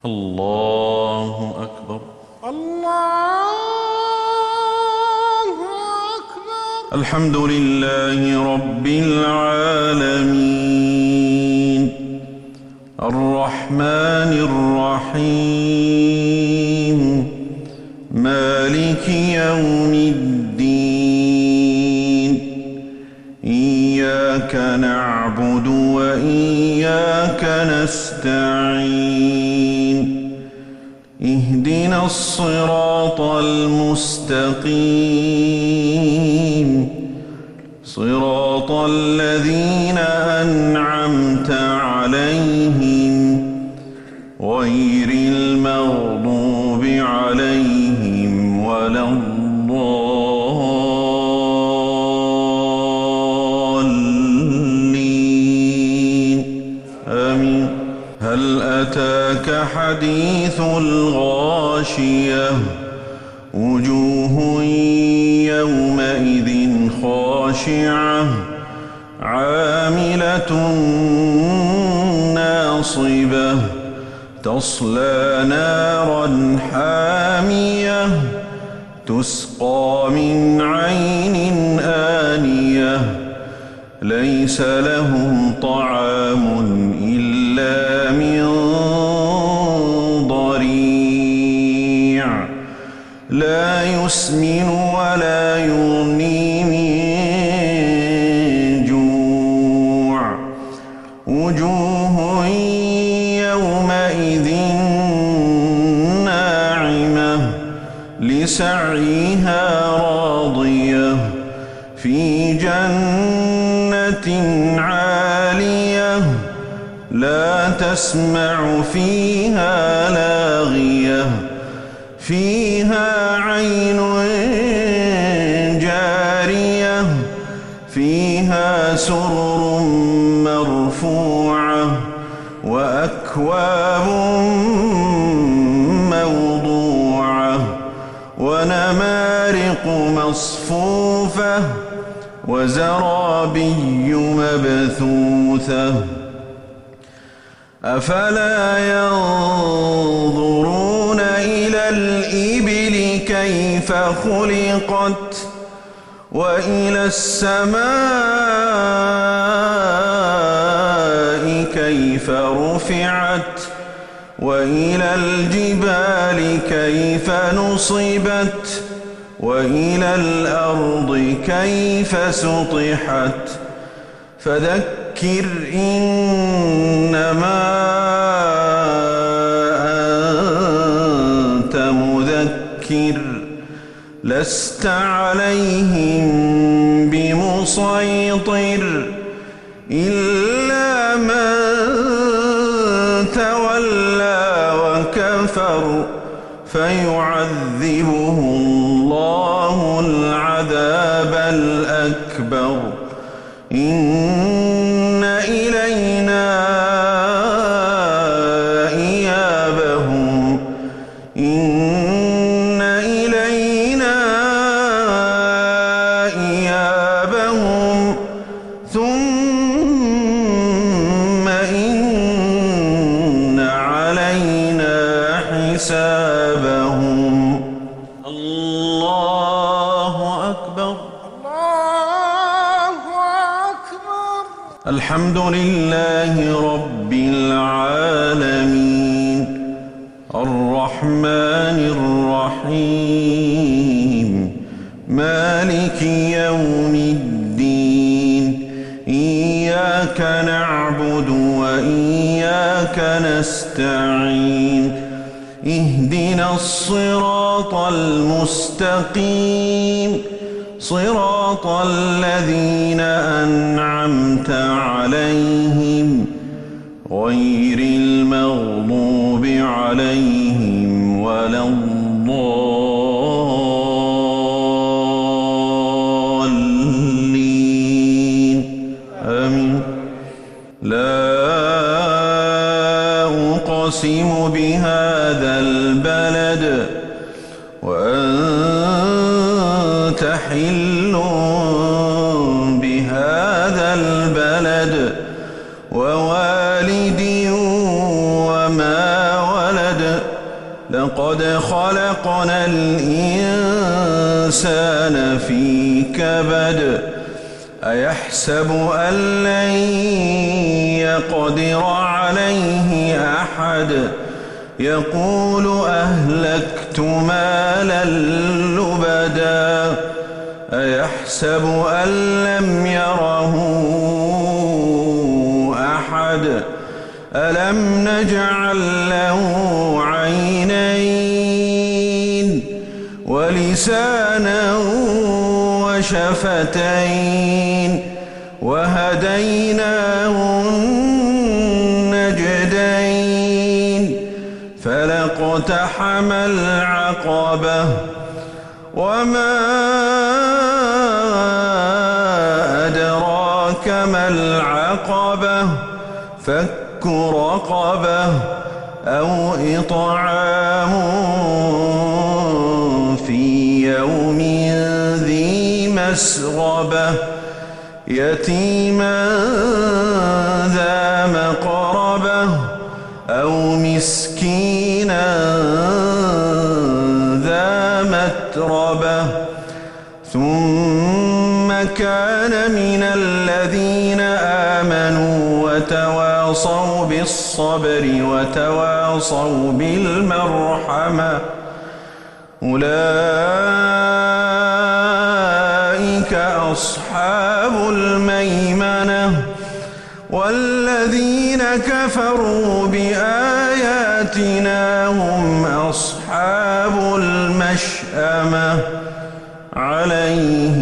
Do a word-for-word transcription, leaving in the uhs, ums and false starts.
الله أكبر. الله أكبر. الحمد لله رب العالمين الرحمن الرحيم مالك يوم الدين إياك نعبد وإياك نستعين اهدنا الصراط المستقيم صراط الذين أنعمت عليهم غير المغضوب عليهم ولا الضالين آمين. هل أتاك حديث الغاشية وجوه يومئذ خاشعة عاملة ناصبة تصلى نارا حامية تسقى من عين آنية ليس لهم طعام إلا من ضريع لا يسمن ولا يغني من جوع وجوه يومئذ ناعمة لسعيها راضية في جنة عالية لا تسمع فيها لاغية فيها عين جارية فيها سرر مرفوعة وأكواب موضوعة ونمارق مصفوفة وزرابي مبثوثة أفلا ينظرون إلى الإبل كيف خلقت وإلى السماء كيف رفعت وإلى الجبال كيف نصبت وإلى الأرض كيف سطحت فذكر إنما أنت مذكر لست عليهم بمسيطر إلا من تولى وكفر فيعذبه الله العذاب الأكبر إن إلينا إيابهم إن إلينا إيابهم ثم إن علينا حسابهم. الله أكبر. الحمد لله رب العالمين الرحمن الرحيم مالك يوم الدين إياك نعبد وإياك نستعين اهدنا الصراط المستقيم صراط الذين أنعمت عليهم غير المغضوب عليهم ولا الضالين آمين. لا أقسم بهذا البلد وأنت حل بهذا البلد ووالد وما ولد ورد لقد خلقنا الإنسان في كبد أيحسب أن لن يقدر عليه أحد يقول أهلكت مالا لبدا أيحسب أن لم يره أحد ألم نجعل له عينين ولسانا وشفتين وهديناه النجدين فلاقتحم العقبة وما أدراك ما العقبة فك رقبة أو إطعام في يوم ذي مسغبة يتيما ذا مقربة أو مسكينا ذا متربة ثم كان من الذين آمنوا وتواصوا بالصبر وتواصوا بالمرحمة أولئك أصحاب الميمنة والذين كفروا بآياتنا هم أصحاب المشأمة عليهم